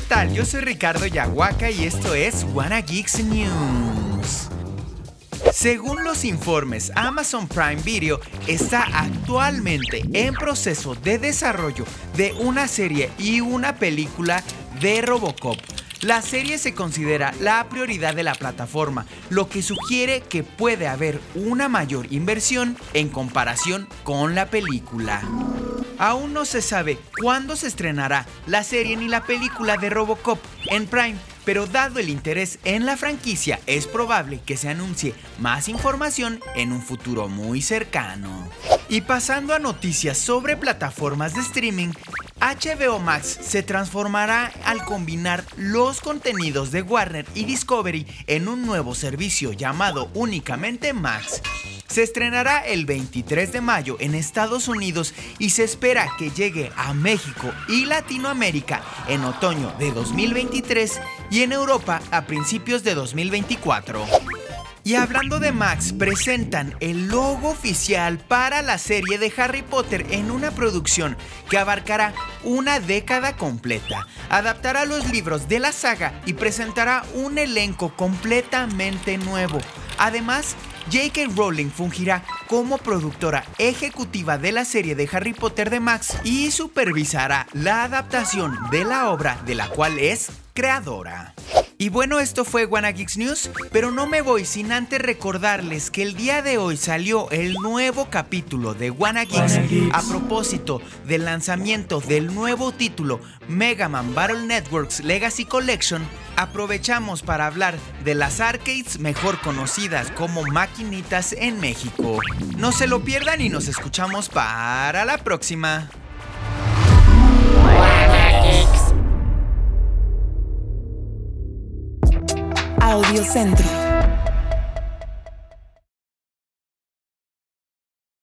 tal? Yo soy Ricardo Yahuaca y esto es Wanna Geeks News. Según los informes, Amazon Prime Video está actualmente en proceso de desarrollo de una serie y una película de Robocop. La serie se considera la prioridad de la plataforma, lo que sugiere que puede haber una mayor inversión en comparación con la película. Aún no se sabe cuándo se estrenará la serie ni la película de Robocop en Prime, pero dado el interés en la franquicia, es probable que se anuncie más información en un futuro muy cercano. Y pasando a noticias sobre plataformas de streaming, HBO Max se transformará al combinar los contenidos de Warner y Discovery en un nuevo servicio llamado únicamente Max. Se estrenará el 23 de mayo en Estados Unidos y se espera que llegue a México y Latinoamérica en otoño de 2023 y en Europa a principios de 2024. Y hablando de Max, presentan el logo oficial para la serie de Harry Potter en una producción que abarcará una década completa. Adaptará los libros de la saga y presentará un elenco completamente nuevo. Además, J.K. Rowling fungirá como productora ejecutiva de la serie de Harry Potter de Max y supervisará la adaptación de la obra de la cual es creadora. Y bueno, esto fue Wanna Geeks News, pero no me voy sin antes recordarles que el día de hoy salió el nuevo capítulo de Wanna Geeks a propósito del lanzamiento del nuevo título Mega Man Battle Networks Legacy Collection. Aprovechamos para hablar de las arcades mejor conocidas como maquinitas en México. No se lo pierdan y nos escuchamos para la próxima. Audio Centro.